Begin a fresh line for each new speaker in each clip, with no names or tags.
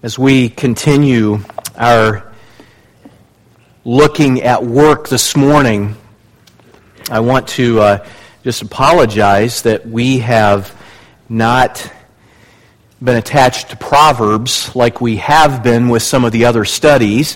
As we continue our looking at work this morning, I want to just apologize that we have not been attached to Proverbs like we have been with some of the other studies.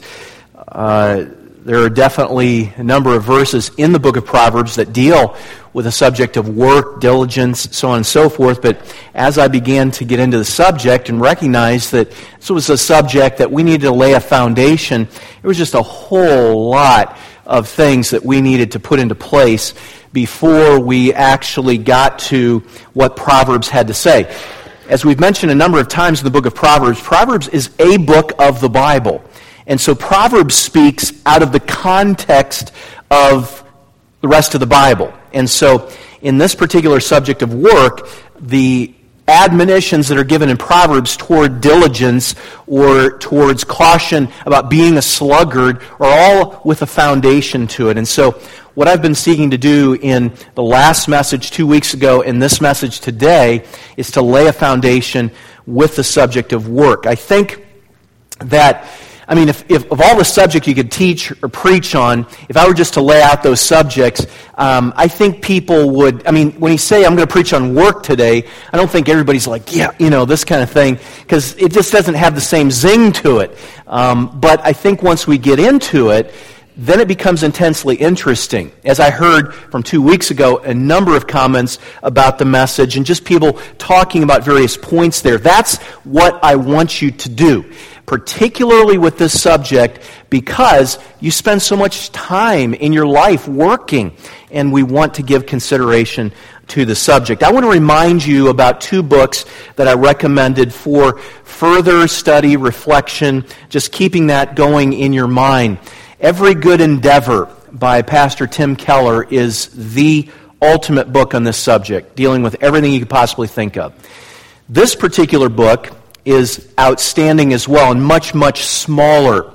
There are definitely a number of verses in the book of Proverbs that deal with the subject of work, diligence, so on and so forth. But as I began to get into the subject and recognize that this was a subject that we needed to lay a foundation, it was just a whole lot of things that we needed to put into place before we actually got to what Proverbs had to say. As we've mentioned a number of times in the book of Proverbs, Proverbs is a book of the Bible. And so Proverbs speaks out of the context of the rest of the Bible. And so in this particular subject of work, the admonitions that are given in Proverbs toward diligence or towards caution about being a sluggard are all with a foundation to it. And so what I've been seeking to do in the last message 2 weeks ago and this message today is to lay a foundation with the subject of work. I think that if of all the subjects you could teach or preach on, if I were just to lay out those subjects, I think people would, when you say I'm going to preach on work today, I don't think everybody's like, this kind of thing, because it just doesn't have the same zing to it. But I think once we get into it, then it becomes intensely interesting. As I heard from 2 weeks ago, a number of comments about the message and just people talking about various points there. That's what I want you to do, particularly with this subject, because you spend so much time in your life working, and we want to give consideration to the subject. I want to remind you about 2 books that I recommended for further study, reflection, just keeping that going in your mind. Every Good Endeavor by Pastor Tim Keller is the ultimate book on this subject, dealing with everything you could possibly think of. This particular book is outstanding as well and much, much smaller.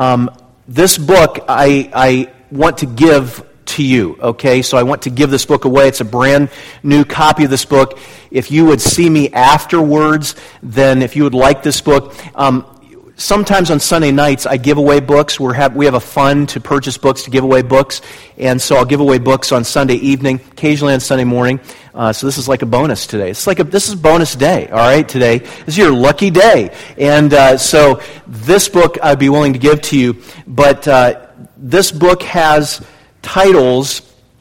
This book I want to give to you, okay? So I want to give this book away. It's a brand new copy of this book. If you would see me afterwards, then if you would like this book, sometimes on Sunday nights, I give away books. We have a fund to purchase books, to give away books. And so I'll give away books on Sunday evening, occasionally on Sunday morning. So this is like a bonus today. This is bonus day, all right, today. This is your lucky day. And so this book I'd be willing to give to you. But this book has titles,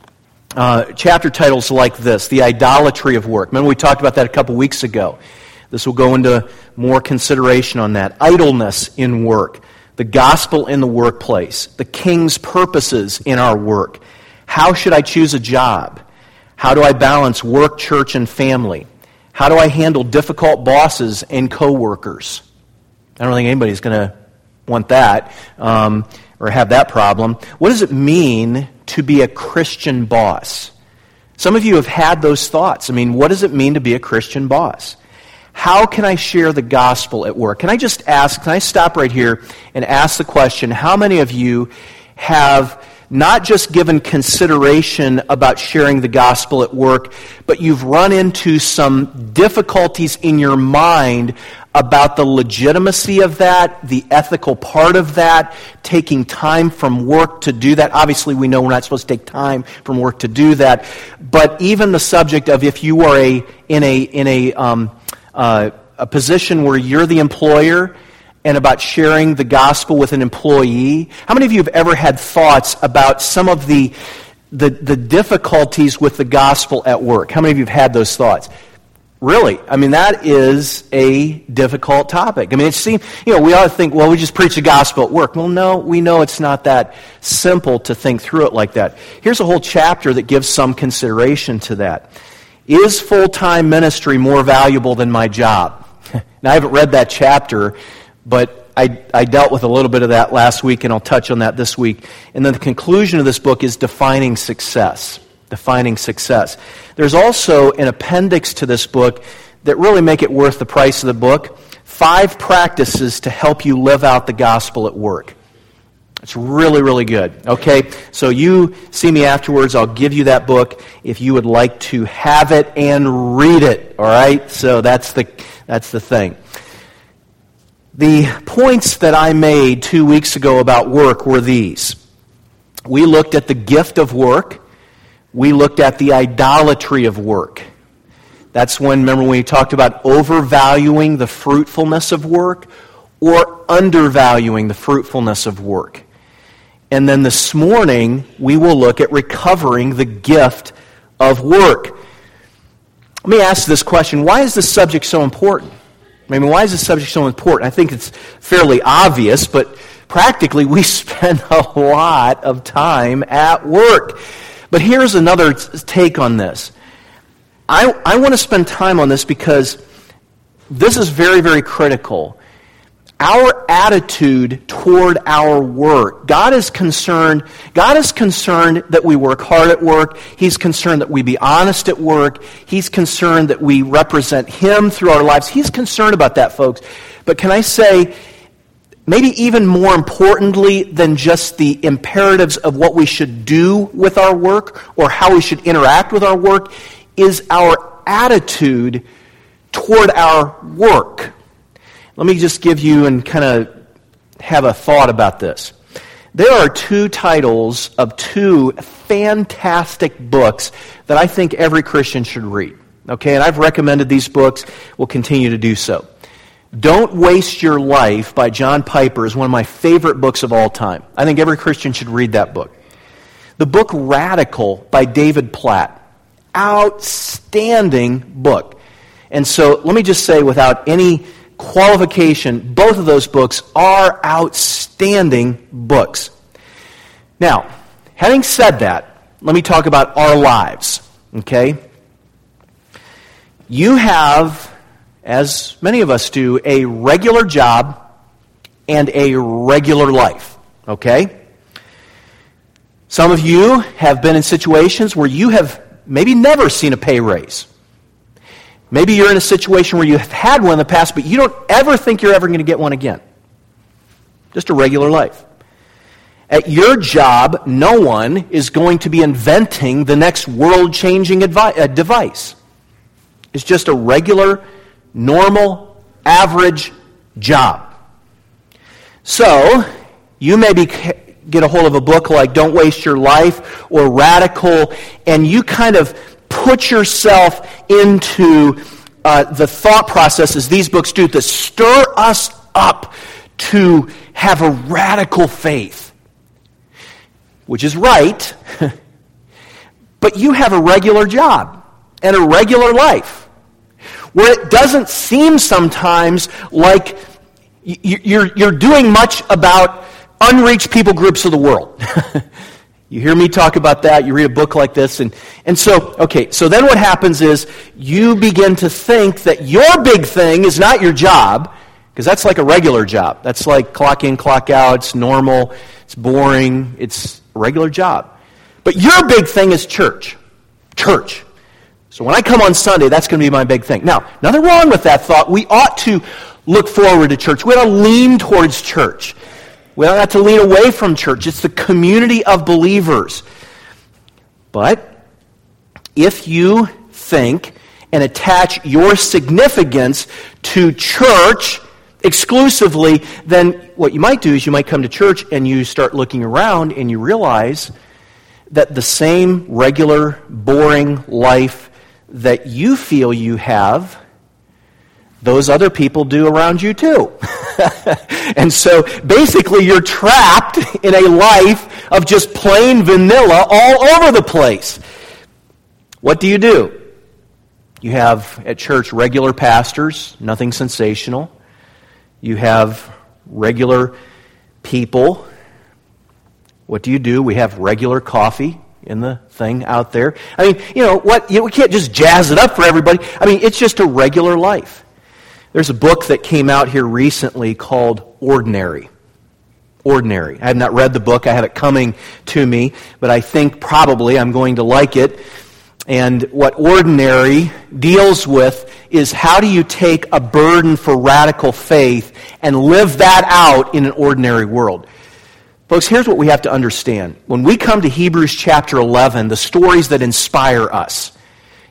chapter titles like this, The Idolatry of Work. Remember we talked about that a couple weeks ago. This will go into more consideration on that. Idleness in work. The gospel in the workplace. The king's purposes in our work. How should I choose a job? How do I balance work, church, and family? How do I handle difficult bosses and coworkers? I don't think anybody's going to want that or have that problem. What does it mean to be a Christian boss? Some of you have had those thoughts. What does it mean to be a Christian boss? How can I share the gospel at work? Can I stop right here and ask the question, how many of you have not just given consideration about sharing the gospel at work, but you've run into some difficulties in your mind about the legitimacy of that, the ethical part of that, taking time from work to do that? Obviously, we know we're not supposed to take time from work to do that, but even the subject of if you are in a position where you're the employer and about sharing the gospel with an employee. How many of you have ever had thoughts about some of the difficulties with the gospel at work? How many of you have had those thoughts? Really? That is a difficult topic. It seems, we ought to think, well, we just preach the gospel at work. Well, no, we know it's not that simple to think through it like that. Here's a whole chapter that gives some consideration to that. Is full-time ministry more valuable than my job? Now, I haven't read that chapter, but I dealt with a little bit of that last week, and I'll touch on that this week. And then the conclusion of this book is defining success. Defining success. There's also an appendix to this book that really make it worth the price of the book. 5 practices to help you live out the gospel at work. It's really, really good. Okay? So you see me afterwards. I'll give you that book if you would like to have it and read it. All right? So that's the thing. The points that I made 2 weeks ago about work were these. We looked at the gift of work. We looked at the idolatry of work. That's remember when we talked about overvaluing the fruitfulness of work or undervaluing the fruitfulness of work. And then this morning, we will look at recovering the gift of work. Let me ask this question. Why is this subject so important? Why is this subject so important? I think it's fairly obvious, but practically we spend a lot of time at work. But here's another take on this. I want to spend time on this because this is very, very critical. Our attitude toward our work. God is concerned that we work hard at work. He's concerned that we be honest at work. He's concerned that we represent Him through our lives. He's concerned about that, folks. But can I say, maybe even more importantly than just the imperatives of what we should do with our work or how we should interact with our work is our attitude toward our work. Let me just give you and kind of have a thought about this. There are two titles of two fantastic books that I think every Christian should read. Okay, and I've recommended these books. We'll continue to do so. Don't Waste Your Life by John Piper is one of my favorite books of all time. I think every Christian should read that book. The book Radical by David Platt. Outstanding book. And so let me just say without any qualification, both of those books are outstanding books. Now, having said that, let me talk about our lives. Okay? You have, as many of us do, a regular job and a regular life. Okay? Some of you have been in situations where you have maybe never seen a pay raise. Maybe you're in a situation where you have had one in the past, but you don't ever think you're ever going to get one again. Just a regular life. At your job, no one is going to be inventing the next world-changing device. It's just a regular, normal, average job. So, you maybe get a hold of a book like Don't Waste Your Life or Radical, and you kind of put yourself into the thought processes these books do to stir us up to have a radical faith, which is right, but you have a regular job and a regular life where it doesn't seem sometimes like you're doing much about unreached people groups of the world. You hear me talk about that, you read a book like this, and so then what happens is you begin to think that your big thing is not your job, because that's like a regular job. That's like clock in, clock out, it's normal, it's boring, it's a regular job. But your big thing is church. Church. So when I come on Sunday, that's going to be my big thing. Now, nothing wrong with that thought. We ought to look forward to church. We ought to lean towards church. We don't have to lean away from church. It's the community of believers. But if you think and attach your significance to church exclusively, then what you might do is you might come to church and you start looking around and you realize that the same regular, boring life that you feel you have, those other people do around you too. And so basically you're trapped in a life of just plain vanilla all over the place. What do? You have at church regular pastors, nothing sensational. You have regular people. What do? We have regular coffee in the thing out there. I mean, we can't just jazz it up for everybody. I mean, it's just a regular life. There's a book that came out here recently called Ordinary. Ordinary. I have not read the book. I have it coming to me, but I think probably I'm going to like it. And what Ordinary deals with is how do you take a burden for radical faith and live that out in an ordinary world. Folks, here's what we have to understand. When we come to Hebrews chapter 11, the stories that inspire us,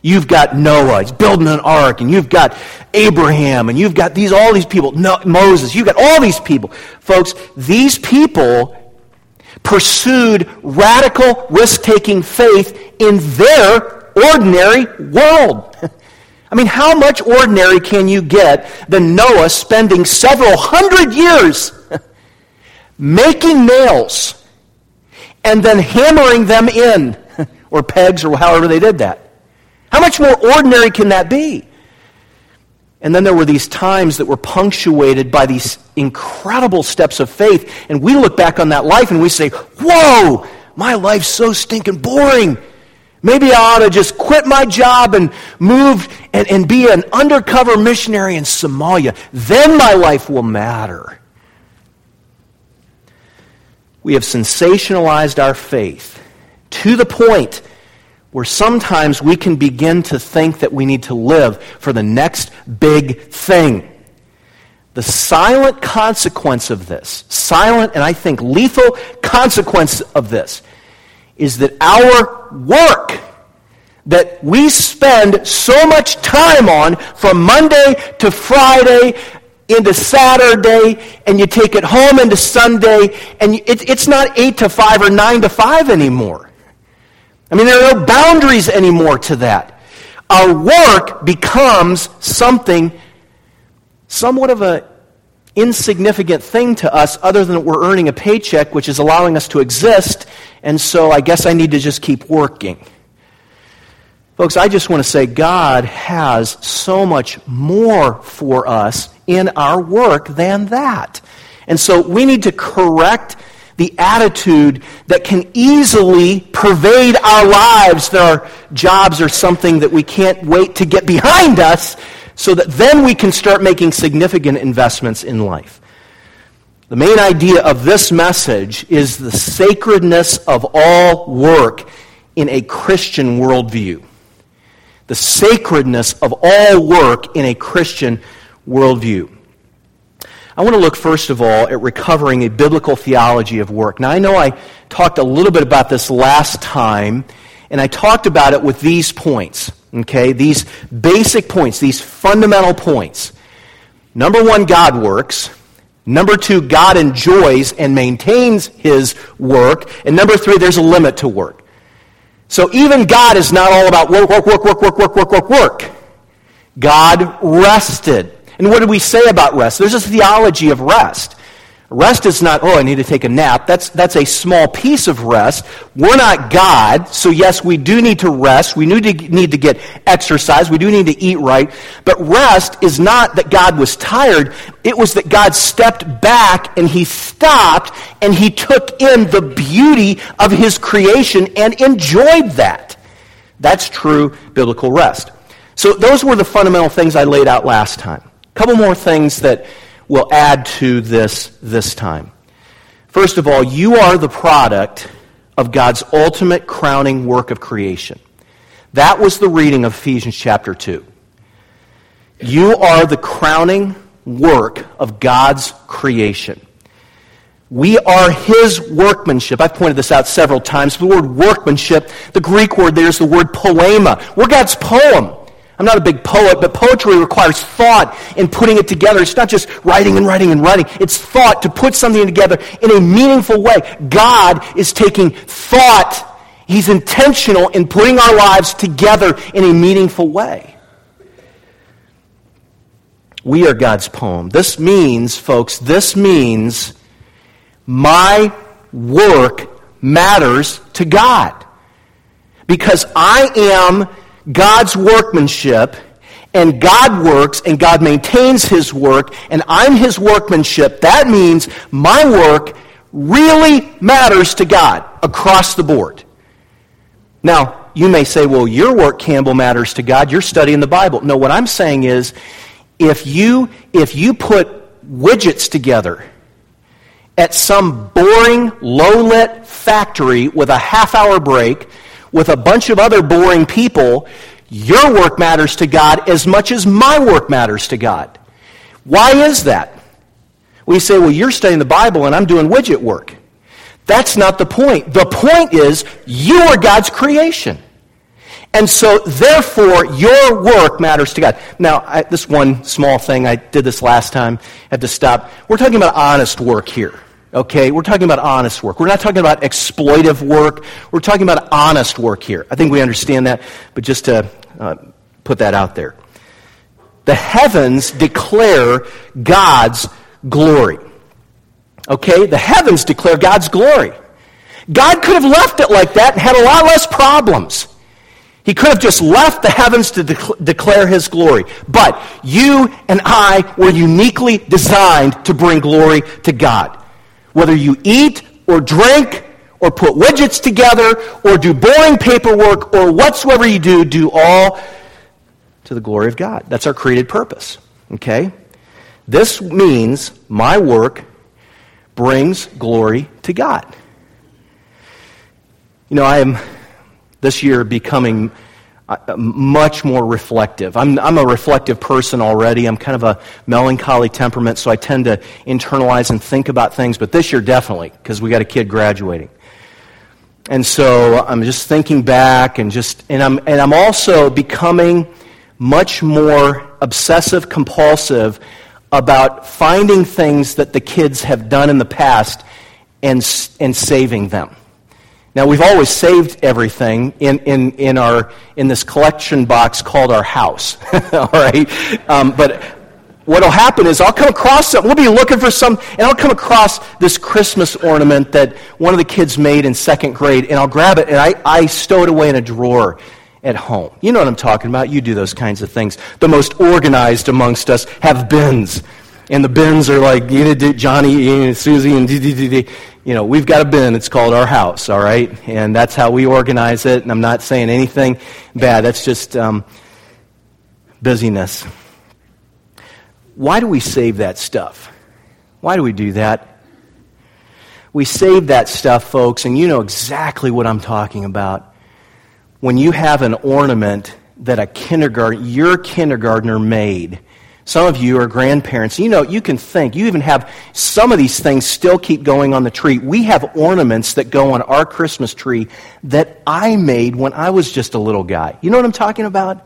You've got Noah, he's building an ark, and you've got Abraham, and you've got all these people, Moses, you've got all these people. Folks, these people pursued radical risk-taking faith in their ordinary world. I mean, how much ordinary can you get than Noah spending several hundred years making nails and then hammering them in, or pegs, or however they did that? How much more ordinary can that be? And then there were these times that were punctuated by these incredible steps of faith, and we look back on that life and we say, whoa, my life's so stinking boring. Maybe I ought to just quit my job and move and be an undercover missionary in Somalia. Then my life will matter. We have sensationalized our faith to the point where sometimes we can begin to think that we need to live for the next big thing. The silent consequence of this, silent and I think lethal consequence of this, is that our work that we spend so much time on from Monday to Friday into Saturday, and you take it home into Sunday, and it's not 8 to 5 or 9 to 5 anymore. I mean, there are no boundaries anymore to that. Our work becomes something, somewhat of an insignificant thing to us, other than that we're earning a paycheck, which is allowing us to exist, and so I guess I need to just keep working. Folks, I just want to say God has so much more for us in our work than that. And so we need to correct the attitude that can easily pervade our lives, that our jobs are something that we can't wait to get behind us, so that then we can start making significant investments in life. The main idea of this message is the sacredness of all work in a Christian worldview. The sacredness of all work in a Christian worldview. I want to look first of all at recovering a biblical theology of work. Now I know I talked a little bit about this last time, and I talked about it with these points, okay? These basic points, these fundamental points. Number one, God works. Number two, God enjoys and maintains His work. And number three, there's a limit to work. So even God is not all about work. God rested. And what did we say about rest? There's a theology of rest. Rest is not, I need to take a nap. That's a small piece of rest. We're not God, so yes, we do need to rest. We need to get exercise. We do need to eat right. But rest is not that God was tired. It was that God stepped back and He stopped and He took in the beauty of His creation and enjoyed that. That's true biblical rest. So those were the fundamental things I laid out last time. A couple more things that will add to this time. First of all, you are the product of God's ultimate crowning work of creation. That was the reading of Ephesians chapter 2. You are the crowning work of God's creation. We are His workmanship. I've pointed this out several times. The word workmanship, the Greek word there is the word poema. We're God's poem. I'm not a big poet, but poetry requires thought in putting it together. It's not just writing and writing and writing. It's thought to put something together in a meaningful way. God is taking thought. He's intentional in putting our lives together in a meaningful way. We are God's poem. This means, folks, my work matters to God. Because I am God's workmanship, and God works, and God maintains His work, and I'm His workmanship. That means my work really matters to God across the board. Now, you may say, well, your work, Campbell, matters to God. You're studying the Bible. No, what I'm saying is, if you put widgets together at some boring, low-lit factory with a half-hour break, with a bunch of other boring people, your work matters to God as much as my work matters to God. Why is that? We say, well, you're studying the Bible and I'm doing widget work. That's not the point. The point is, you are God's creation. And so, therefore, your work matters to God. Now, this one small thing, I did this last time, had to stop. We're talking about honest work here, okay? We're talking about honest work. We're not talking about exploitive work. We're talking about honest work here. I think we understand that, but just to put that out there. The heavens declare God's glory. Okay? The heavens declare God's glory. God could have left it like that and had a lot less problems. He could have just left the heavens to declare His glory. But you and I were uniquely designed to bring glory to God. Whether you eat or drink or put widgets together or do boring paperwork or whatsoever you do all to the glory of God. That's our created purpose. Okay? This means my work brings glory to God. You know, I am this year becoming much more reflective. I'm a reflective person already. I'm kind of a melancholy temperament, so I tend to internalize and think about things. But this year, definitely, because we got a kid graduating, and so I'm just thinking back, and I'm also becoming much more obsessive compulsive about finding things that the kids have done in the past and saving them. Now, we've always saved everything in this collection box called our house, all right? But what will happen is I'll come across something. We'll be looking for some, and I'll come across this Christmas ornament that one of the kids made in second grade, and I'll grab it, and I stow it away in a drawer at home. You know what I'm talking about. You do those kinds of things. The most organized amongst us have bins. And the bins are like, Johnny, Susie, and we've got a bin. It's called our house, all right? And that's how we organize it. And I'm not saying anything bad. That's just busyness. Why do we save that stuff? Why do we do that? We save that stuff, folks, and you know exactly what I'm talking about. When you have an ornament that your kindergartner made. Some of you are grandparents. You can think. You even have some of these things still keep going on the tree. We have ornaments that go on our Christmas tree that I made when I was just a little guy. You know what I'm talking about?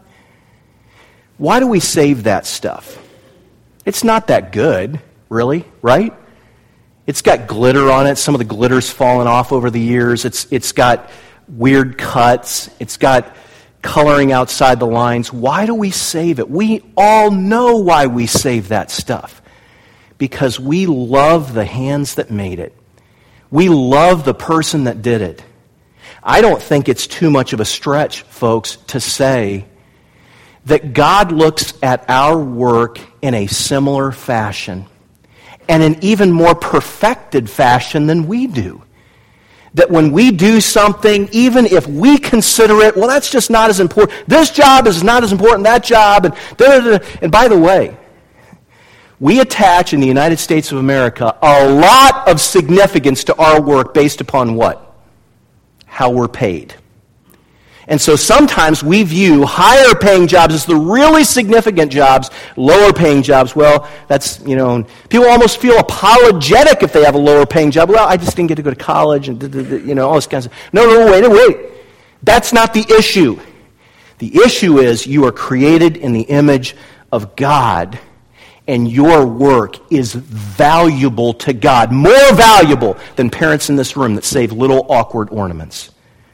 Why do we save that stuff? It's not that good, really, right? It's got glitter on it. Some of the glitter's fallen off over the years. It's got weird cuts. It's got coloring outside the lines. Why do we save it? We all know why we save that stuff. Because we love the hands that made it. We love the person that did it. I don't think it's too much of a stretch, folks, to say that God looks at our work in a similar fashion and an even more perfected fashion than we do. That when we do something, even if we consider it, well, that's just not as important. This job is not as important, that job, and da-da-da. And by the way, we attach in the United States of America a lot of significance to our work based upon what? How we're paid. And so sometimes we view higher paying jobs as the really significant jobs, lower paying jobs, well, that's, people almost feel apologetic if they have a lower paying job. Well, I just didn't get to go to college and, all this kind of stuff. No, wait. That's not the issue. The issue is you are created in the image of God, and your work is valuable to God, more valuable than parents in this room that save little awkward ornaments.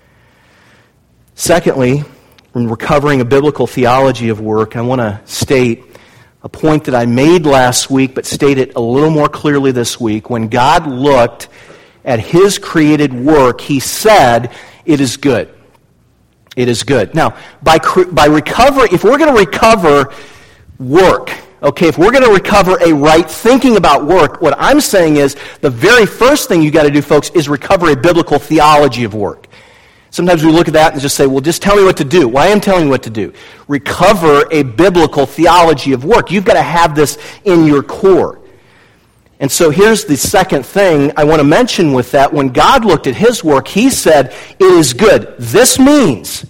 Secondly, when we're covering a biblical theology of work, I want to state a point that I made last week, but state it a little more clearly this week. When God looked at His created work, He said, "It is good." It is good. Now, by recovery, if we're going to recover work, okay, if we're going to recover a right thinking about work, what I'm saying is the very first thing you got to do, folks, is recover a biblical theology of work. Sometimes we look at that and just say, well, just tell me what to do. Well, I am telling you what to do. Recover a biblical theology of work. You've got to have this in your core. And so here's the second thing I want to mention with that. When God looked at His work, He said, it is good. This means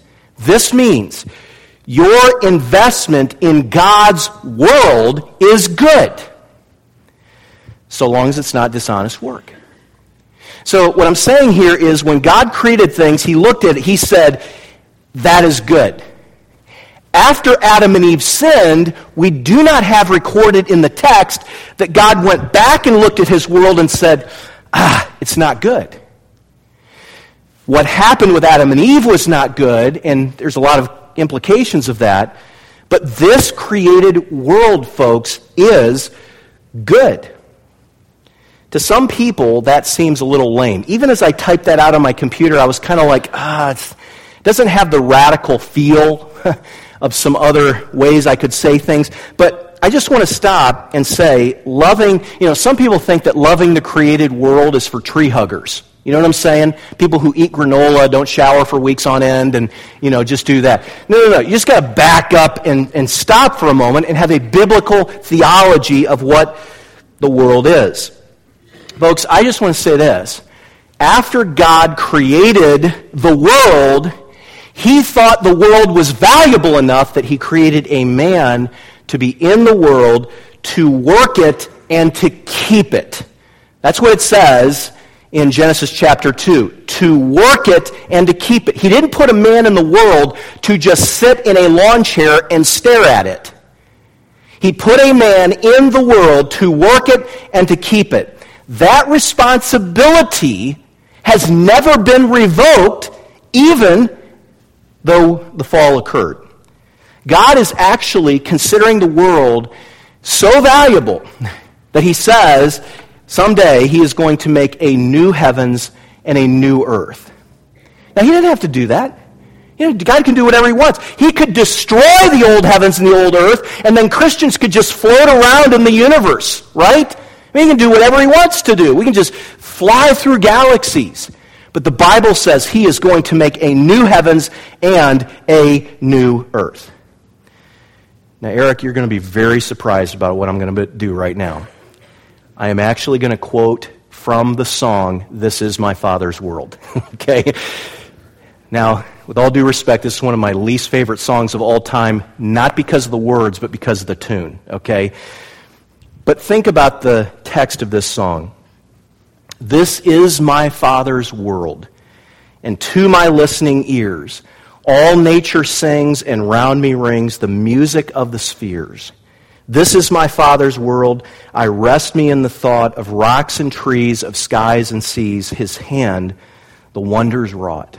your investment in God's world is good, so long as it's not dishonest work. So what I'm saying here is when God created things, He looked at it, He said, that is good. After Adam and Eve sinned, we do not have recorded in the text that God went back and looked at his world and said, it's not good. What happened with Adam and Eve was not good, and there's a lot of implications of that. But this created world, folks, is good. To some people, that seems a little lame. Even as I typed that out on my computer, I was kind of like, it doesn't have the radical feel of some other ways I could say things. But I just want to stop and say, loving, some people think that loving the created world is for tree huggers. You know what I'm saying? People who eat granola, don't shower for weeks on end, and, just do that. No. You just got to back up and stop for a moment and have a biblical theology of what the world is. Folks, I just want to say this. After God created the world, he thought the world was valuable enough that he created a man to be in the world, to work it, and to keep it. That's what it says in Genesis chapter 2. To work it and to keep it. He didn't put a man in the world to just sit in a lawn chair and stare at it. He put a man in the world to work it and to keep it. That responsibility has never been revoked, even though the fall occurred. God is actually considering the world so valuable that he says someday he is going to make a new heavens and a new earth. Now, he didn't have to do that. God can do whatever he wants. He could destroy the old heavens and the old earth, and then Christians could just float around in the universe, right? He can do whatever he wants to do. We can just fly through galaxies. But the Bible says he is going to make a new heavens and a new earth. Now, Eric, you're going to be very surprised about what I'm going to do right now. I am actually going to quote from the song, "This Is My Father's World." Okay? Now, with all due respect, this is one of my least favorite songs of all time, not because of the words, but because of the tune. Okay? But think about the text of this song. This is my Father's world, and to my listening ears, all nature sings and round me rings the music of the spheres. This is my Father's world. I rest me in the thought of rocks and trees, of skies and seas, his hand, the wonders wrought.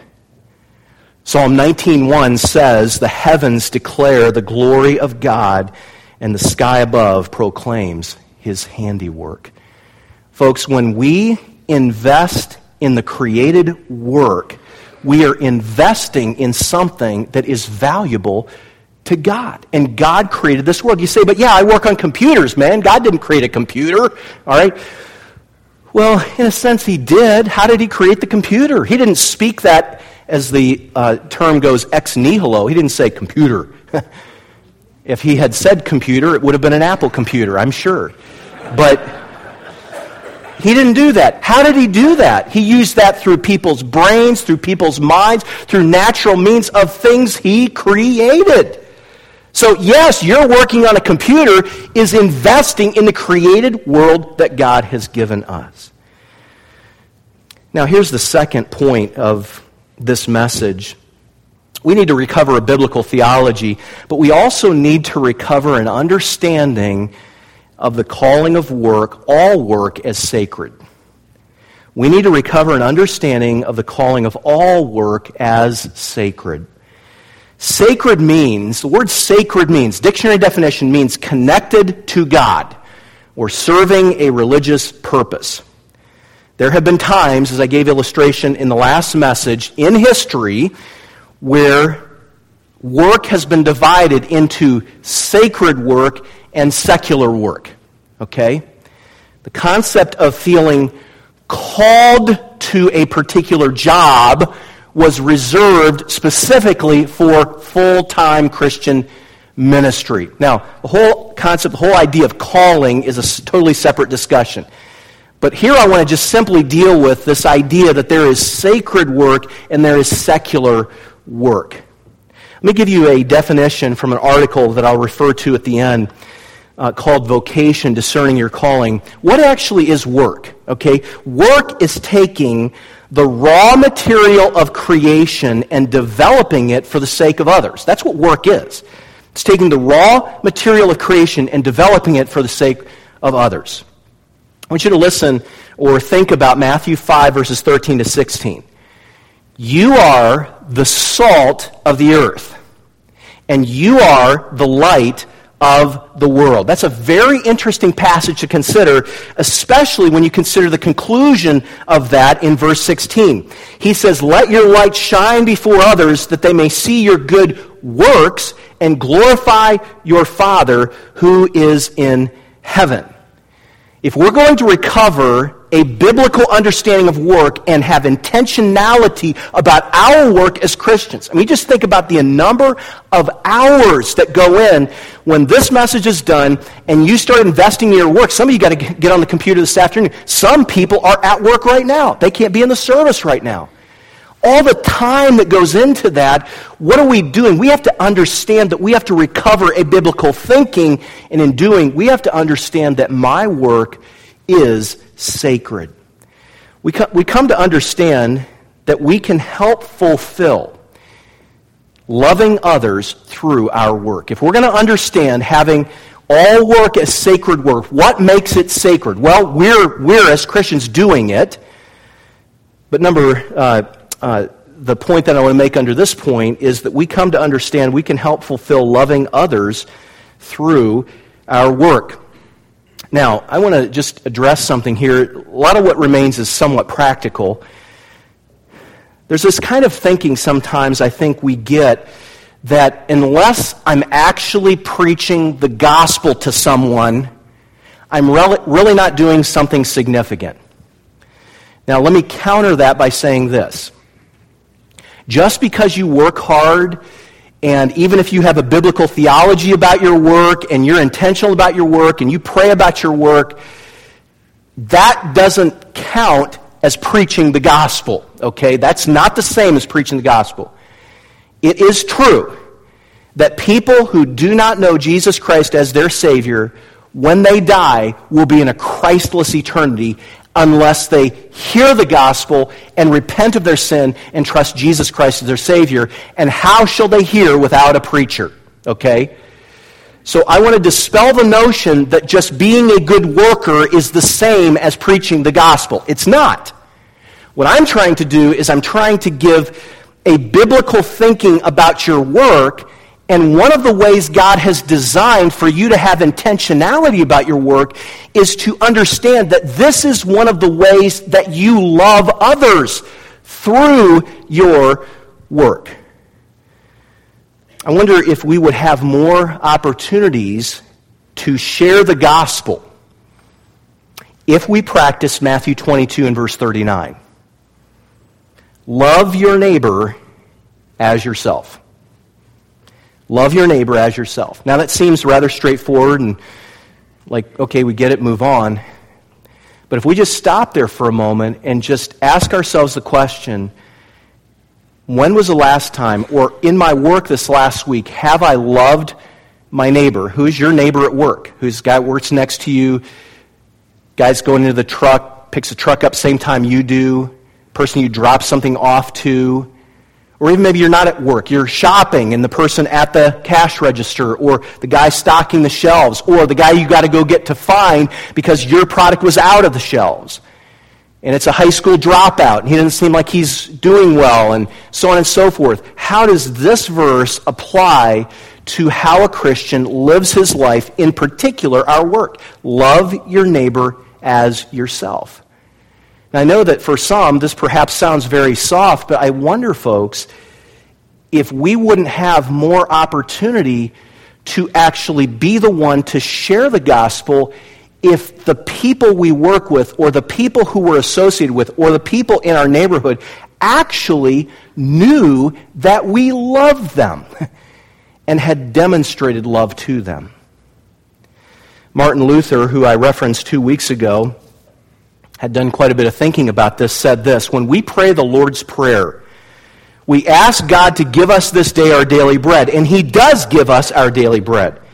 Psalm 19:1 says, the heavens declare the glory of God, and the sky above proclaims his handiwork. Folks, when we invest in the created work, we are investing in something that is valuable to God. And God created this world. You say, but yeah, I work on computers, man. God didn't create a computer, all right? Well, in a sense, he did. How did he create the computer? He didn't speak that, as the term goes, ex nihilo. He didn't say computer. If he had said computer, it would have been an Apple computer, I'm sure. But he didn't do that. How did he do that? He used that through people's brains, through people's minds, through natural means of things he created. So yes, you're working on a computer is investing in the created world that God has given us. Now here's the second point of this message. We need to recover a biblical theology, but we also need to recover an understanding of the calling of work, all work, as sacred. We need to recover an understanding of the calling of all work as sacred. Sacred means, the word sacred means, dictionary definition means connected to God or serving a religious purpose. There have been times, as I gave illustration in the last message, in history where work has been divided into sacred work and secular work. Okay? The concept of feeling called to a particular job was reserved specifically for full-time Christian ministry. Now, the whole concept, the whole idea of calling is a totally separate discussion. But here I want to just simply deal with this idea that there is sacred work and there is secular work. Let me give you a definition from an article that I'll refer to at the end called Vocation, Discerning Your Calling. What actually is work? Okay, work is taking the raw material of creation and developing it for the sake of others. That's what work is. It's taking the raw material of creation and developing it for the sake of others. I want you to listen or think about Matthew 5, verses 13 to 16. You are the salt of the earth, and you are the light of the world. That's a very interesting passage to consider, especially when you consider the conclusion of that in verse 16. He says, let your light shine before others that they may see your good works and glorify your Father who is in heaven. If we're going to recover a biblical understanding of work and have intentionality about our work as Christians, I mean, just think about the number of hours that go in when this message is done and you start investing in your work. Some of you got to get on the computer this afternoon. Some people are at work right now. They can't be in the service right now. All the time that goes into that, what are we doing? We have to understand that we have to recover a biblical thinking, and in doing, we have to understand that my work is sacred. We come to understand that we can help fulfill loving others through our work. If we're going to understand having all work as sacred work, what makes it sacred? Well, we're as Christians doing it. But the point that I want to make under this point is that we come to understand we can help fulfill loving others through our work. Now, I want to just address something here. A lot of what remains is somewhat practical. There's this kind of thinking sometimes I think we get that unless I'm actually preaching the gospel to someone, I'm really not doing something significant. Now, let me counter that by saying this. Just because you work hard, and even if you have a biblical theology about your work, and you're intentional about your work, and you pray about your work, that doesn't count as preaching the gospel, okay? That's not the same as preaching the gospel. It is true that people who do not know Jesus Christ as their Savior, when they die, will be in a Christless eternity unless they hear the gospel and repent of their sin and trust Jesus Christ as their Savior. And how shall they hear without a preacher? Okay? So I want to dispel the notion that just being a good worker is the same as preaching the gospel. It's not. What I'm trying to do is I'm trying to give a biblical thinking about your work. And one of the ways God has designed for you to have intentionality about your work is to understand that this is one of the ways that you love others through your work. I wonder if we would have more opportunities to share the gospel if we practice Matthew 22 and verse 39. Love your neighbor as yourself. Love your neighbor as yourself. Now that seems rather straightforward and like, okay, we get it, move on. But if we just stop there for a moment and just ask ourselves the question, when was the last time, or in my work this last week, have I loved my neighbor? Who's your neighbor at work? Who's the guy who works next to you? Guy's going into the truck, picks the truck up same time you do, person you drop something off to. Or even maybe you're not at work, you're shopping and the person at the cash register, or the guy stocking the shelves, or the guy you got to go get to find because your product was out of the shelves. And it's a high school dropout, and he doesn't seem like he's doing well, and so on and so forth. How does this verse apply to how a Christian lives his life, in particular our work? Love your neighbor as yourself. Now, I know that for some, this perhaps sounds very soft, but I wonder, folks, if we wouldn't have more opportunity to actually be the one to share the gospel if the people we work with, or the people who we're associated with, or the people in our neighborhood actually knew that we loved them and had demonstrated love to them. Martin Luther, who I referenced 2 weeks ago, had done quite a bit of thinking about this, said this: when we pray the Lord's Prayer, we ask God to give us this day our daily bread, and He does give us our daily bread.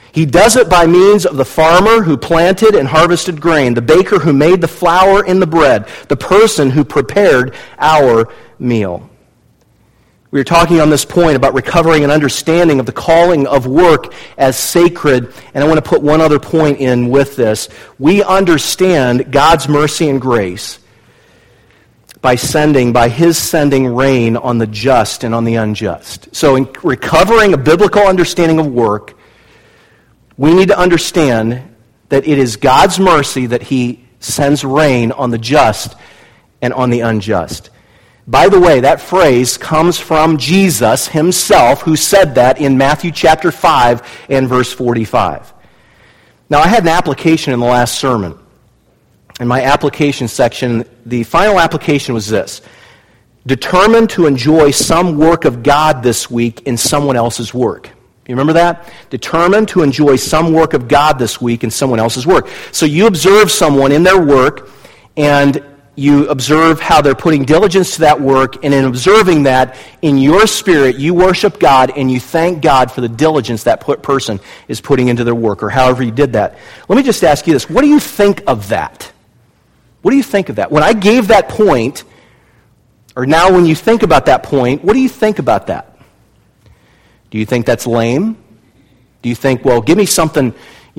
He does it by means of the farmer who planted and harvested grain, the baker who made the flour in the bread, the person who prepared our meal. We were talking on this point about recovering an understanding of the calling of work as sacred, and I want to put one other point in with this. We understand God's mercy and grace by His sending rain on the just and on the unjust. So in recovering a biblical understanding of work, we need to understand that it is God's mercy that He sends rain on the just and on the unjust. By the way, that phrase comes from Jesus Himself, who said that in Matthew chapter 5 and verse 45. Now, I had an application in the last sermon. In my application section, the final application was this: determine to enjoy some work of God this week in someone else's work. You remember that? Determine to enjoy some work of God this week in someone else's work. So you observe someone in their work, and you observe how they're putting diligence to that work, and in observing that, in your spirit, you worship God and you thank God for the diligence that person is putting into their work, or however you did that. Let me just ask you this. What do you think of that? What do you think of that? When I gave that point, or now when you think about that point, what do you think about that? Do you think that's lame? Do you think, well, give me something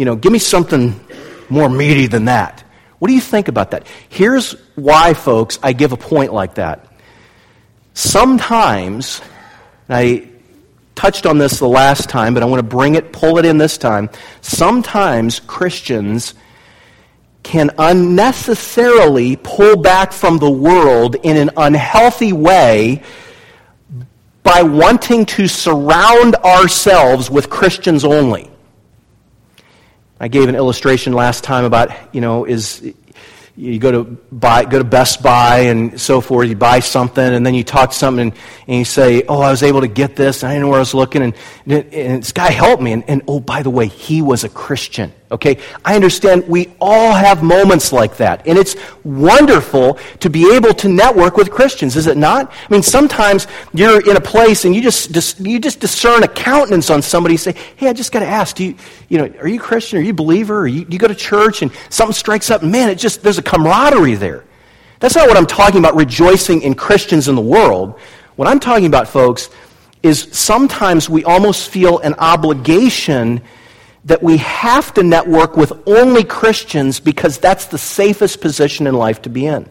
more meaty than that? What do you think about that? Here's why, folks, I give a point like that. Sometimes, and I touched on this the last time, but I want to pull it in this time. Sometimes Christians can unnecessarily pull back from the world in an unhealthy way by wanting to surround ourselves with Christians only. I gave an illustration last time about, you go to Best Buy and so forth, you buy something, and then you talk something, and you say, oh, I was able to get this, and I didn't know where I was looking, and this guy helped me, and oh, by the way, he was a Christian. Okay, I understand we all have moments like that, and it's wonderful to be able to network with Christians, is it not? I mean, sometimes you're in a place and you just discern a countenance on somebody. You say, hey, I just got to ask, are you Christian? Are you a believer? Or you go to church, and something strikes up, and man, there's a camaraderie there. That's not what I'm talking about, rejoicing in Christians in the world. What I'm talking about, folks, is sometimes we almost feel an obligation that we have to network with only Christians because that's the safest position in life to be in.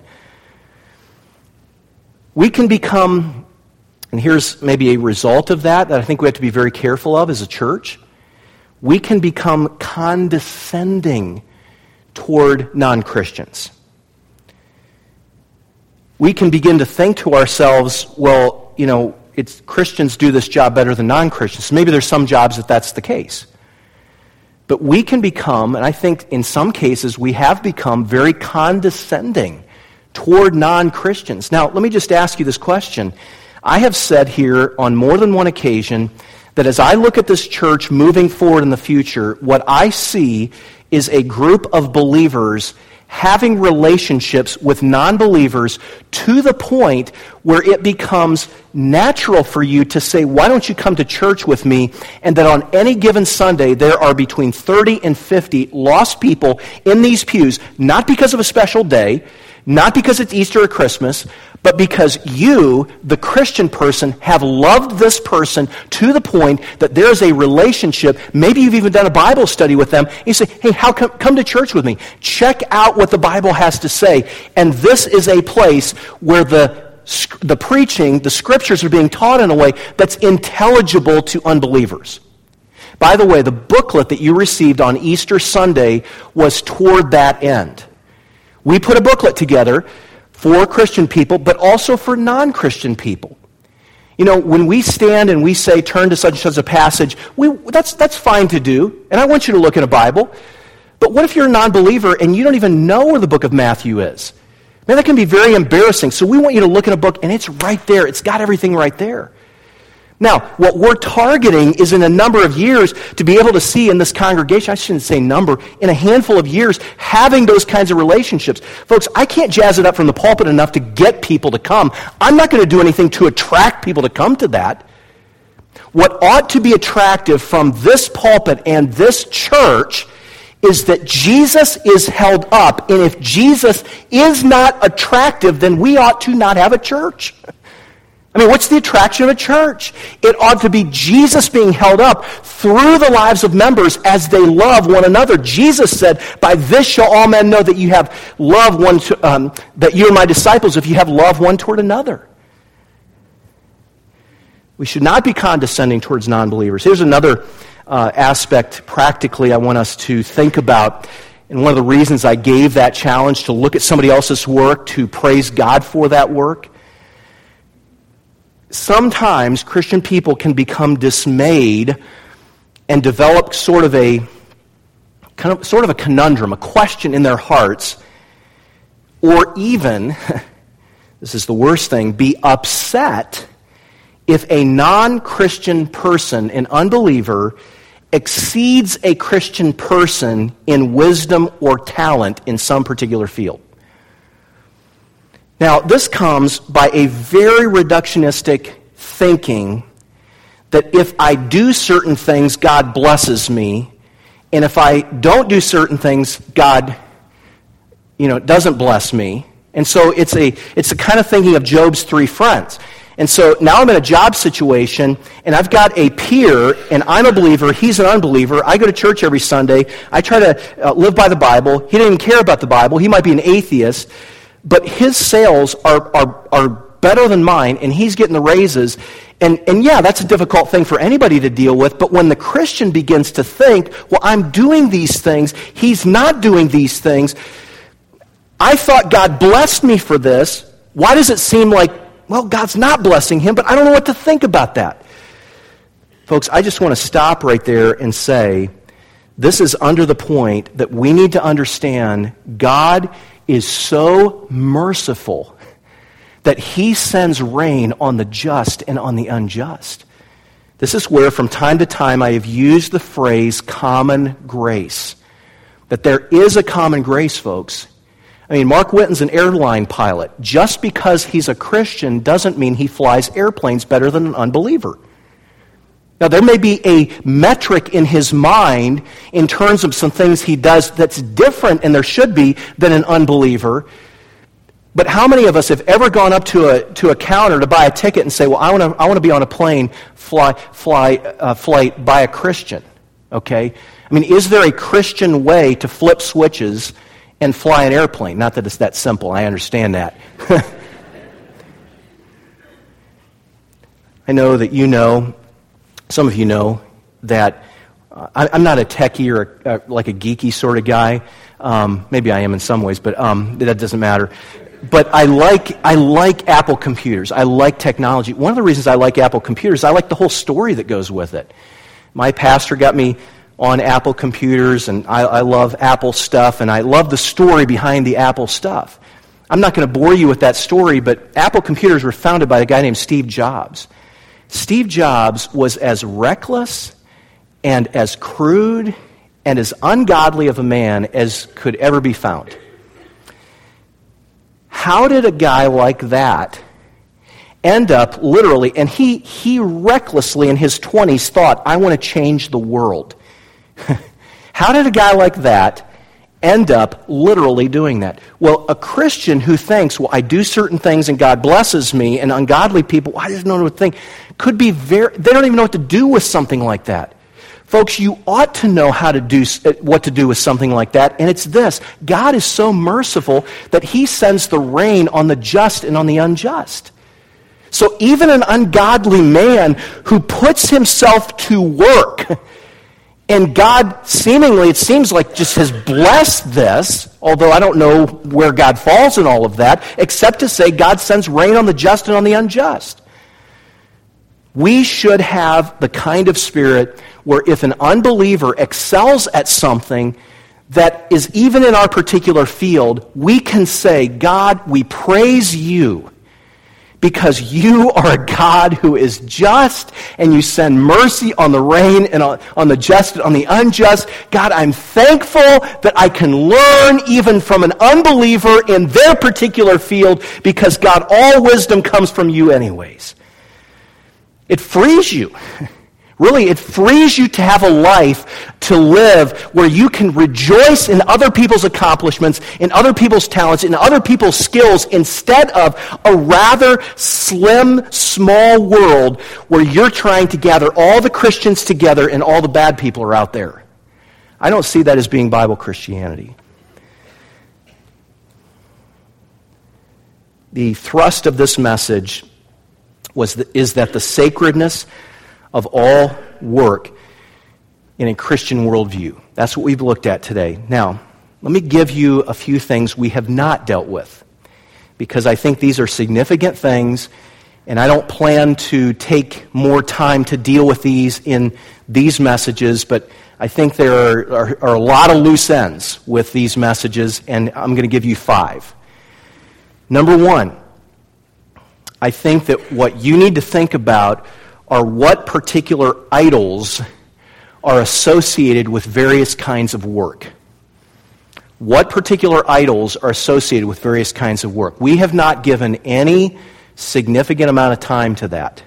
We can become, and here's maybe a result of that I think we have to be very careful of as a church, we can become condescending toward non-Christians. We can begin to think to ourselves, well, it's Christians do this job better than non-Christians. Maybe there's some jobs that's the case. But we can become, and I think in some cases we have become, very condescending toward non-Christians. Now, let me just ask you this question. I have said here on more than one occasion that as I look at this church moving forward in the future, what I see is a group of believers having relationships with non-believers to the point where it becomes natural for you to say, why don't you come to church with me? And that on any given Sunday, there are between 30 and 50 lost people in these pews, not because of a special day, not because it's Easter or Christmas, but because you, the Christian person, have loved this person to the point that there's a relationship. Maybe you've even done a Bible study with them. And you say, hey, come to church with me. Check out what the Bible has to say. And this is a place where the preaching, the scriptures are being taught in a way that's intelligible to unbelievers. By the way, the booklet that you received on Easter Sunday was toward that end. We put a booklet together for Christian people, but also for non-Christian people. When we stand and we say, turn to such and such a passage, that's fine to do, and I want you to look in a Bible. But what if you're a non-believer and you don't even know where the book of Matthew is? Man, that can be very embarrassing. So we want you to look in a book, and it's right there. It's got everything right there. Now, what we're targeting is in a number of years to be able to see in this congregation, I shouldn't say number, in a handful of years, having those kinds of relationships. Folks, I can't jazz it up from the pulpit enough to get people to come. I'm not going to do anything to attract people to come to that. What ought to be attractive from this pulpit and this church is that Jesus is held up. And if Jesus is not attractive, then we ought to not have a church. I mean, what's the attraction of a church? It ought to be Jesus being held up through the lives of members as they love one another. Jesus said, "By this shall all men know that you have love that you are my disciples, if you have love one toward another." We should not be condescending towards non-believers. Here's another aspect practically I want us to think about. And one of the reasons I gave that challenge to look at somebody else's work, to praise God for that work. Sometimes Christian people can become dismayed and develop sort of a conundrum, a question in their hearts, or even, this is the worst thing, be upset if a non-Christian person, an unbeliever, exceeds a Christian person in wisdom or talent in some particular field. Now, this comes by a very reductionistic thinking that if I do certain things, God blesses me, and if I don't do certain things, God, doesn't bless me. And so it's the kind of thinking of Job's 3 friends. And so now I'm in a job situation, and I've got a peer, and I'm a believer, he's an unbeliever. I go to church every Sunday. I try to live by the Bible. He doesn't even care about the Bible. He might be an atheist. But his sales are better than mine, and he's getting the raises. And yeah, that's a difficult thing for anybody to deal with. But when the Christian begins to think, well, I'm doing these things, he's not doing these things. I thought God blessed me for this. Why does it seem like, well, God's not blessing him, but I don't know what to think about that? Folks, I just want to stop right there and say, this is under the point that we need to understand God is so merciful that he sends rain on the just and on the unjust. This is where from time to time I have used the phrase common grace. That there is a common grace, folks. I mean, Mark Whitten's an airline pilot. Just because he's a Christian doesn't mean he flies airplanes better than an unbeliever. Now, there may be a metric in his mind in terms of some things he does that's different, and there should be, than an unbeliever. But how many of us have ever gone up to a counter to buy a ticket and say, well, I want to be on a plane flight by a Christian? Okay? I mean, is there a Christian way to flip switches and fly an airplane? Not that it's that simple. I understand that. I know that some of you know that I'm not a techie or like a geeky sort of guy. Maybe I am in some ways, but that doesn't matter. But I like Apple computers. I like technology. One of the reasons I like Apple computers, I like the whole story that goes with it. My pastor got me on Apple computers, and I love Apple stuff, and I love the story behind the Apple stuff. I'm not going to bore you with that story, but Apple computers were founded by a guy named Steve Jobs. Steve Jobs was as reckless and as crude and as ungodly of a man as could ever be found. How did a guy like that end up literally, and he recklessly in his 20s thought, I want to change the world. How did a guy like that end up literally doing that? Well, a Christian who thinks, well, I do certain things and God blesses me, and ungodly people, I just don't know what to think, could be they don't even know what to do with something like that. Folks, you ought to know what to do with something like that, and it's this. God is so merciful that he sends the rain on the just and on the unjust. So even an ungodly man who puts himself to work, and God seemingly, it seems like, just has blessed this, although I don't know where God falls in all of that, except to say God sends rain on the just and on the unjust. We should have the kind of spirit where if an unbeliever excels at something that is even in our particular field, we can say, God, we praise you because you are a God who is just, and you send mercy on the rain and on the just and on the unjust. God, I'm thankful that I can learn even from an unbeliever in their particular field, because God, all wisdom comes from you anyways. It frees you. Really, it frees you to have a life to live where you can rejoice in other people's accomplishments, in other people's talents, in other people's skills, instead of a rather slim, small world where you're trying to gather all the Christians together and all the bad people are out there. I don't see that as being Bible Christianity. The thrust of this message is that the sacredness of all work in a Christian worldview. That's what we've looked at today. Now, let me give you a few things we have not dealt with, because I think these are significant things, and I don't plan to take more time to deal with these in these messages, but I think there are a lot of loose ends with these messages, and I'm going to give you 5. Number 1, I think that what you need to think about are what particular idols are associated with various kinds of work. What particular idols are associated with various kinds of work? We have not given any significant amount of time to that.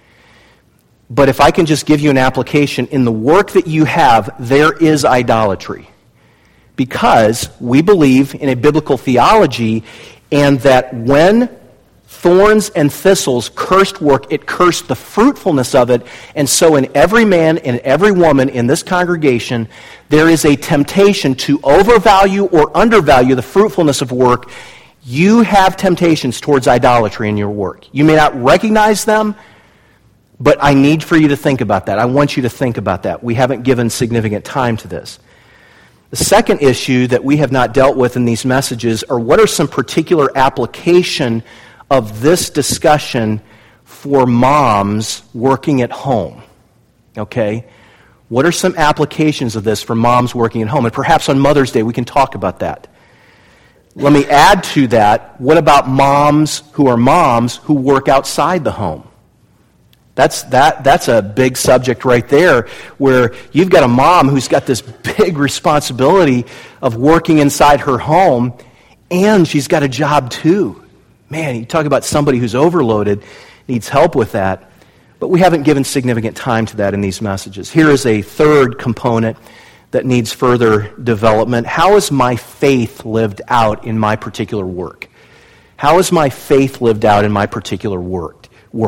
But if I can just give you an application, in the work that you have, there is idolatry. Because we believe in a biblical theology, and that when thorns and thistles cursed work, it cursed the fruitfulness of it. And so in every man and every woman in this congregation, there is a temptation to overvalue or undervalue the fruitfulness of work. You have temptations towards idolatry in your work. You may not recognize them, but I need for you to think about that. I want you to think about that. We haven't given significant time to this. The second issue that we have not dealt with in these messages are what are some particular application of this discussion for moms working at home. Okay? What are some applications of this for moms working at home? And perhaps on Mother's Day we can talk about that. Let me add to that, what about moms who work outside the home? That's a big subject right there, where you've got a mom who's got this big responsibility of working inside her home, and she's got a job too. Man, you talk about somebody who's overloaded, needs help with that. But we haven't given significant time to that in these messages. Here is a third component that needs further development. How is my faith lived out in my particular work? How is my faith lived out in my particular work?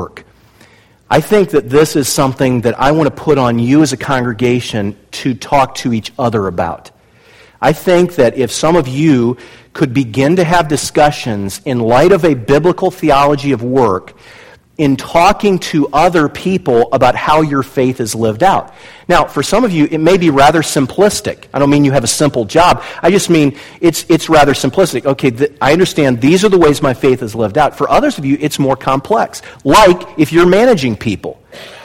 I think that this is something that I want to put on you as a congregation to talk to each other about. I think that if some of you could begin to have discussions in light of a biblical theology of work in talking to other people about how your faith is lived out. Now, for some of you, it may be rather simplistic. I don't mean you have a simple job. I just mean it's rather simplistic. Okay, I understand these are the ways my faith is lived out. For others of you, it's more complex. Like if you're managing people.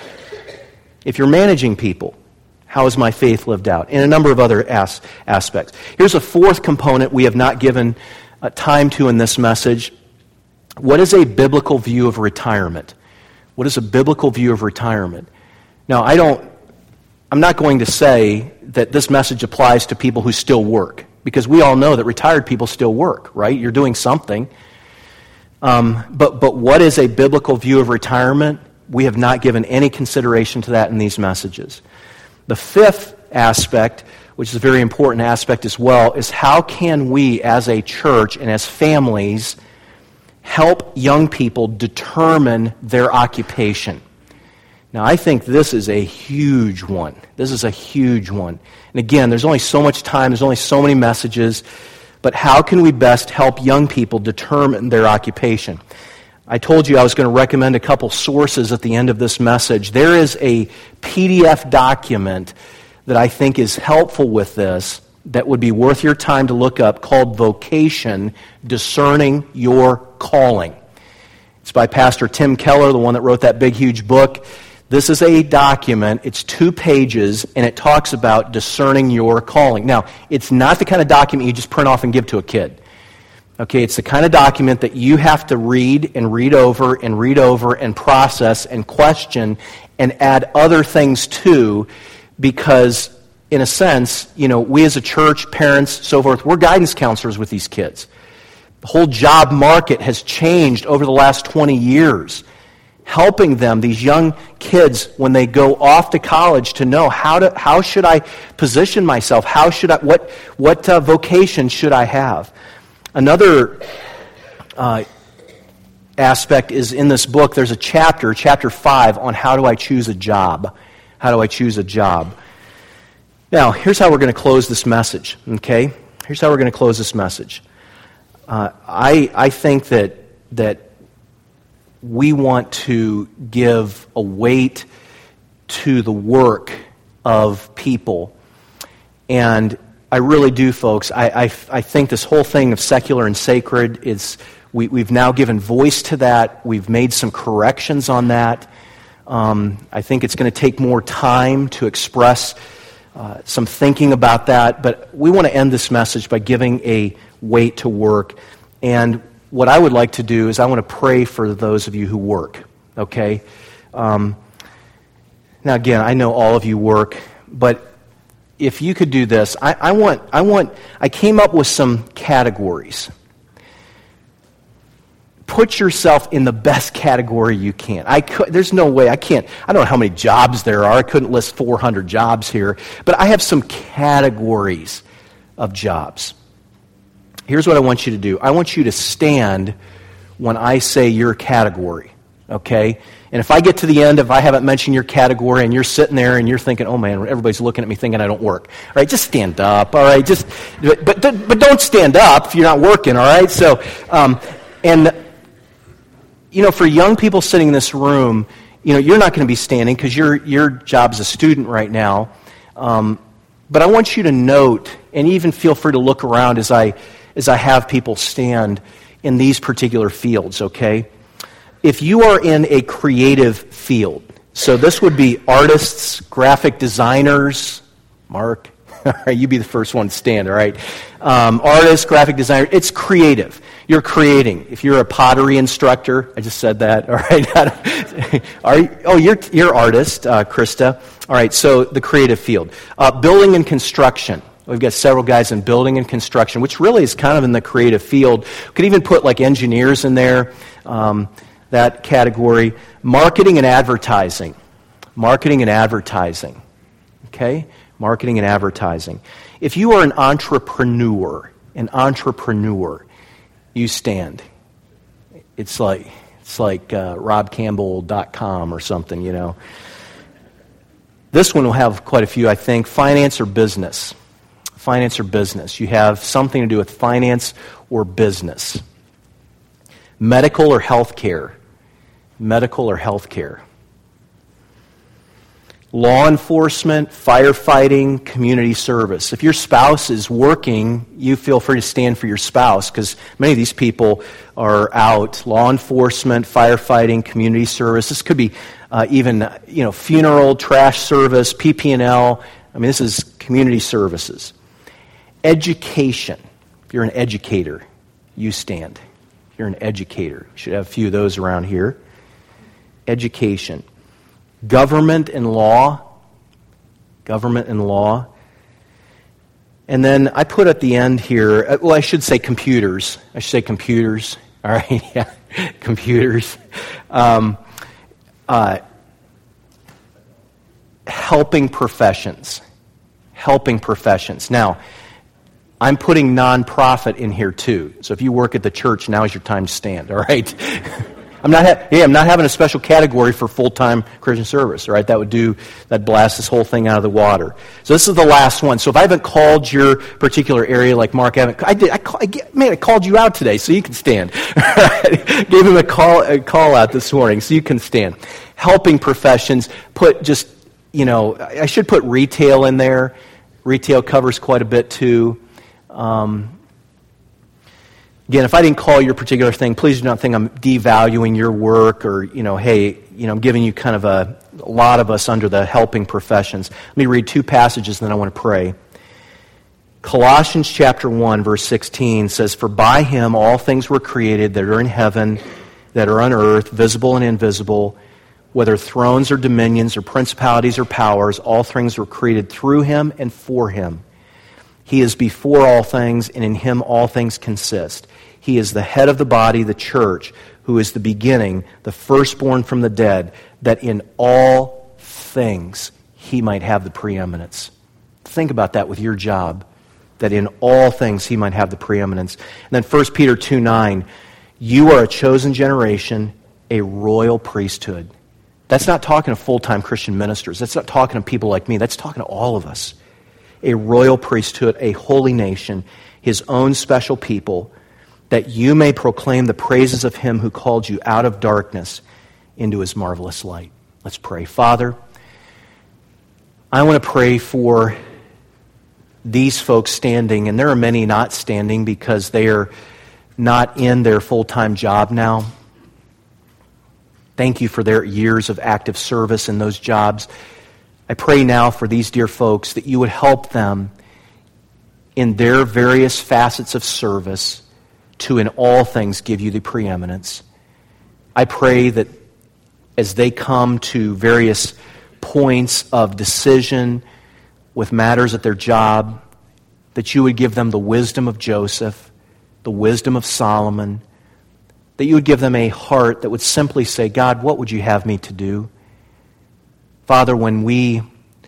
If you're managing people, how is my faith lived out? In a number of other aspects. Here's a fourth component we have not given time to in this message. What is a biblical view of retirement? What is a biblical view of retirement? Now, I'm not going to say that this message applies to people who still work, because we all know that retired people still work, right? You're doing something. But what is a biblical view of retirement? We have not given any consideration to that in these messages. The fifth aspect, which is a very important aspect as well, is how can we as a church and as families help young people determine their occupation. Now, I think this is a huge one. This is a huge one. And again, there's only so much time, there's only so many messages, but how can we best help young people determine their occupation? I told you I was going to recommend a couple sources at the end of this message. There is a PDF document that I think is helpful with this, that would be worth your time to look up, called Vocation, Discerning Your Calling. It's by Pastor Tim Keller, the one that wrote that big, huge book. This is a document, it's 2 pages, and it talks about discerning your calling. Now, it's not the kind of document you just print off and give to a kid. Okay, it's the kind of document that you have to read and read over and process and question and add other things to, because in a sense, we as a church, parents, so forth, we're guidance counselors with these kids. The whole job market has changed over the last 20 years. helping them, these young kids, when they go off to college, to know how should I position myself? What vocation should I have? Another aspect is in this book. There's a chapter 5, on how do I choose a job? How do I choose a job? Now, here's how we're going to close this message. Okay, here's how we're going to close this message. I think that we want to give a weight to the work of people. And I really do, folks. I think this whole thing of secular and sacred is, we've now given voice to that. We've made some corrections on that. I think it's going to take more time to express some thinking about that. But we want to end this message by giving a weight to work. And what I would like to do is I want to pray for those of you who work, okay? Now, again, I know all of you work, but if you could do this, I came up with some categories. Put yourself in the best category you can. There's no way, I don't know how many jobs there are. I couldn't list 400 jobs here, but I have some categories of jobs. Here's what I want you to do. I want you to stand when I say your category, okay? And if I get to the end, if I haven't mentioned your category and you're sitting there and you're thinking, oh man, everybody's looking at me thinking I don't work. All right, just stand up, all right? But don't stand up if you're not working, all right? So, for young people sitting in this room, you're not going to be standing because your job is a student right now. But I want you to note, and even feel free to look around as I have people stand in these particular fields, okay? If you are in a creative field, so this would be artists, graphic designers, Mark, all right, you be the first one to stand, all right? Artists, graphic designer, it's creative. You're creating. If you're a pottery instructor, I just said that, all right? You're artist, Krista. All right, so the creative field. Building and construction. We've got several guys in building and construction, which really is kind of in the creative field. We could even put like engineers in there, that category. Marketing and advertising. Marketing and advertising. Okay? Marketing and advertising. If you are an entrepreneur, you stand. It's like robcampbell.com or something, This one will have quite a few, I think. Finance or business. Finance or business. You have something to do with finance or business. Medical or healthcare. Medical or healthcare. Law enforcement, firefighting, community service. If your spouse is working, you feel free to stand for your spouse because many of these people are out. Law enforcement, firefighting, community service. This could be even funeral, trash service, PP&L. This is community services. Education. If you're an educator, you stand. If you're an educator, you should have a few of those around here. Education. Government and law. Government and law. And then I put at the end here, I should say computers. All right, yeah, computers. Helping professions. Now, I'm putting nonprofit in here too. So if you work at the church, now is your time to stand, all right? I'm not having a special category for full-time Christian service, all right? That'd blast this whole thing out of the water. So this is the last one. So if I haven't called your particular area like Mark, I called you out today so you can stand. Gave him a call out this morning so you can stand. Helping professions, I should put retail in there. Retail covers quite a bit too. Again, if I didn't call your particular thing, please do not think I'm devaluing your work or, I'm giving you kind of a lot of us under the helping professions. Let me read two passages and then I want to pray. Colossians chapter 1, verse 16 says, "For by him all things were created that are in heaven, that are on earth, visible and invisible, whether thrones or dominions or principalities or powers, all things were created through him and for him. He is before all things, and in him all things consist. He is the head of the body, the church, who is the beginning, the firstborn from the dead, that in all things he might have the preeminence. Think about that with your job, that in all things he might have the preeminence. And then 1 Peter 2:9, you are a chosen generation, a royal priesthood. That's not talking to full-time Christian ministers. That's not talking to people like me. That's talking to all of us. A royal priesthood, a holy nation, his own special people, that you may proclaim the praises of him who called you out of darkness into his marvelous light. Let's pray. Father, I want to pray for these folks standing, and there are many not standing because they are not in their full-time job now. Thank you for their years of active service in those jobs. I pray now for these dear folks that you would help them in their various facets of service to in all things give you the preeminence. I pray that as they come to various points of decision with matters at their job, that you would give them the wisdom of Joseph, the wisdom of Solomon, that you would give them a heart that would simply say, God, what would you have me to do? Father, when we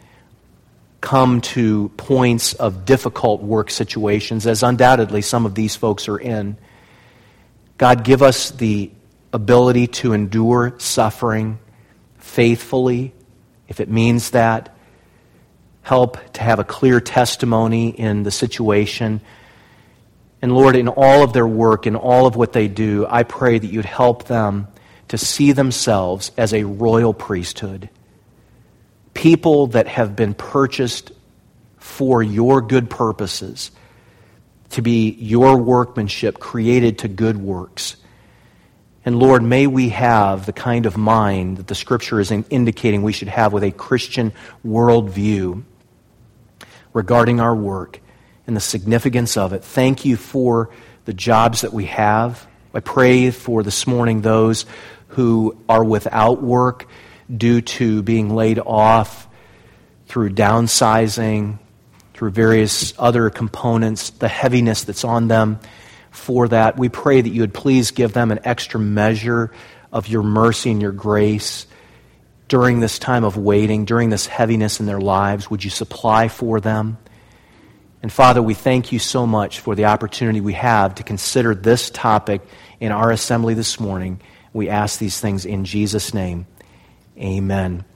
come to points of difficult work situations, as undoubtedly some of these folks are in, God, give us the ability to endure suffering faithfully, if it means that. Help to have a clear testimony in the situation. And Lord, in all of their work, in all of what they do, I pray that you'd help them to see themselves as a royal priesthood. People that have been purchased for your good purposes, to be your workmanship created to good works. And Lord, may we have the kind of mind that the Scripture is indicating we should have with a Christian worldview regarding our work and the significance of it. Thank you for the jobs that we have. I pray for this morning those who are without work due to being laid off through downsizing, through various other components, the heaviness that's on them for that. We pray that you would please give them an extra measure of your mercy and your grace during this time of waiting, during this heaviness in their lives. Would you supply for them? And Father, we thank you so much for the opportunity we have to consider this topic in our assembly this morning. We ask these things in Jesus' name. Amen.